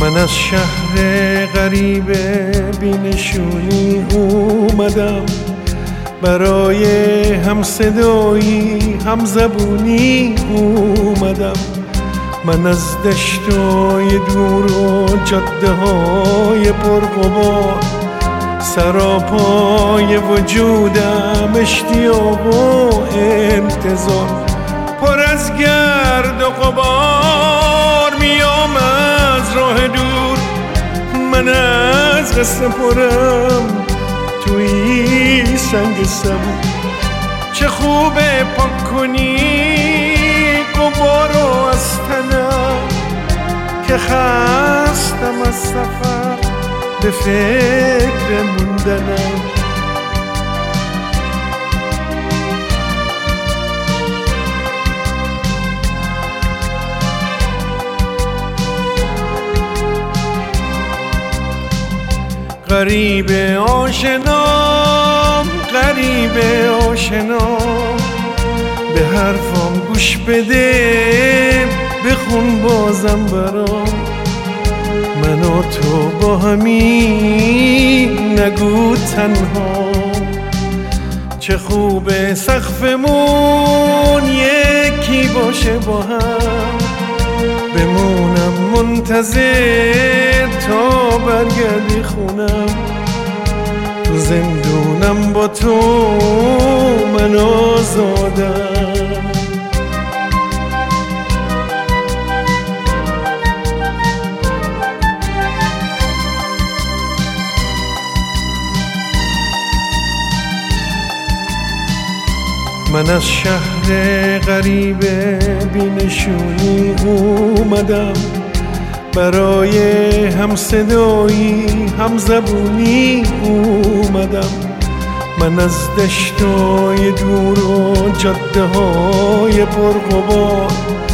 من از شهر غریب بینشونی اومدم، برای همصدایی همزبونی اومدم. من از دشتای دور و جاده های پرغبار، سراپای وجودم اشتیاق و انتظار. پر از گرد و غبار میام از راه دور، من از قصه پرم توی سنگ سبو. چه خوبه پاک کنی غبارو از تنم، که خستم از سفر به فکر موندنم. غریب آشنام، غریب آشنام، به حرفام گوش بده، بخون بازم برام. من و تو با همین نگو تنها. چه خوبه سقفمون یکی باشه با هم، بمونم منتظر تا برگردی خونم. تو زندونم با تو من آزادم. من از شهر غریب بینشونی اومدم، برای همصدایی همزبونی اومدم. من از دشتای دور و جاده های پرغبار،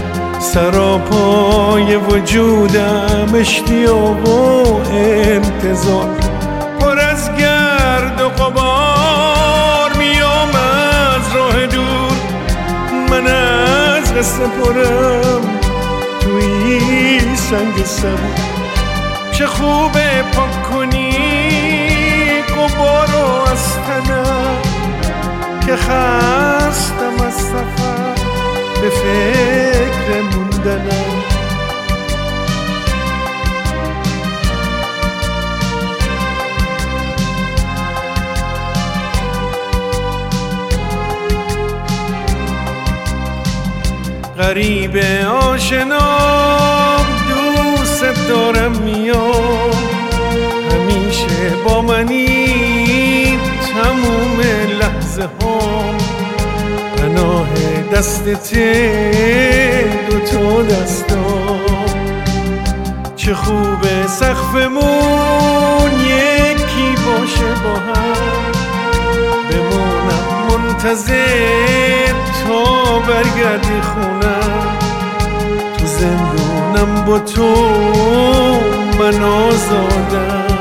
سراپای وجودم اشتیاق و انتظار. پر از گرد و غبار میام از راه دور، من از قصه پرم توی سنگ سبو. چه خوبه پاک کنی غبارو از تنم، که خستم از سفر به فکر موندنم. غریب آشنام، دوست دارم میام، همیشه با منی تموم لحظه هام. پناه دستت دوتا دستام. چه خوبه سقفمون یکی باشه با هم، بمونم منتظر تا برگردی خونم. تو زندونم با تو من آزادم.